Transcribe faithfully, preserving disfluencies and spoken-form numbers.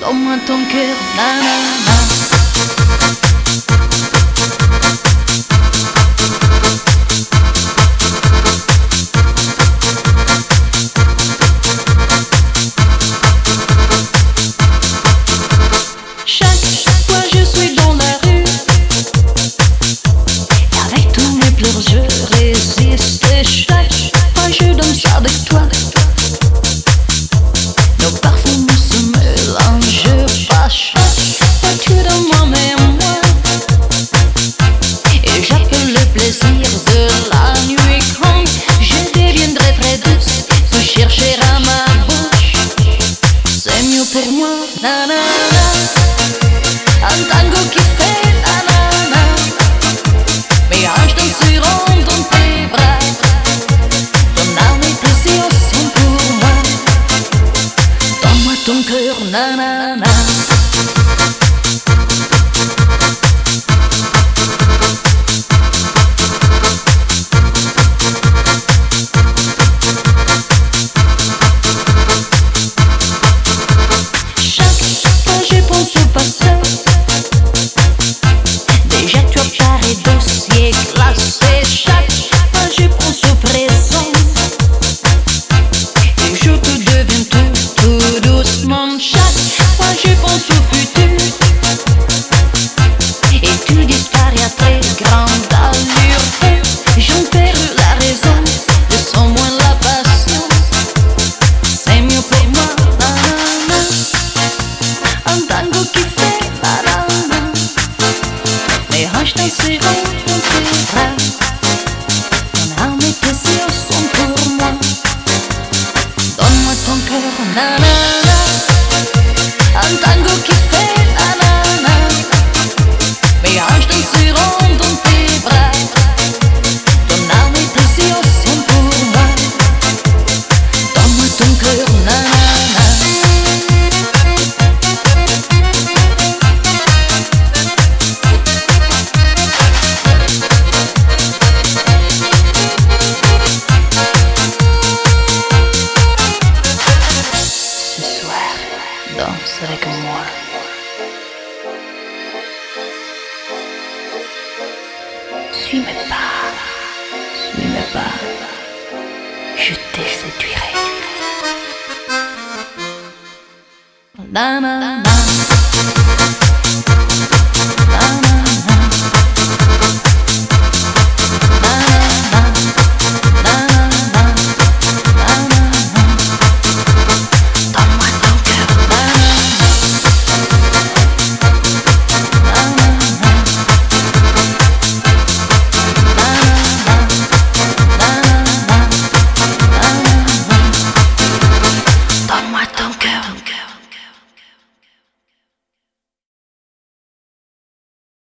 Donne-moi ton cœur, nanana. Chaque fois je suis dans la rue, avec tous mes pleurs je résiste. Et chaque fois je danse avec toi, nos parfums se mélangent pas. Chaque fois tu donnes moi mais moi, et j'appelle le plaisir de la nuit. Quand je deviendrai très douce, tu chercheras ma bouche. C'est mieux pour moi, nanana. Un tango qui fait nanana, mes hanches danseront dans tes bras. Ton âme est précieuse sont pour moi. Donne-moi ton cœur, nanana. Chaque fois je pense au passé, déjà tu apparais dossier classé. Chaque fois je pense au présent, et je te deviens tout, tout doucement. Chaque fois je pense au futur, et tu disparais à très grande allure. J'en perds la raison, je sens moins la passion. C'est mieux pour moi, nanana. Un tango qui fait nanana, mes hanches danseront dans tes bras. Ton âme est précieuse sont pour moi. Donne-moi ton cœur, nanana. Un tango qui fait nanana, mes hanches danseront dans tes bras. Ton âme est précieuse sont pour moi. Donne-moi ton cœur, nanana. Ce soir, danse avec moi. Suis mes pas, suis mes pas, je te séduirai. Nanana.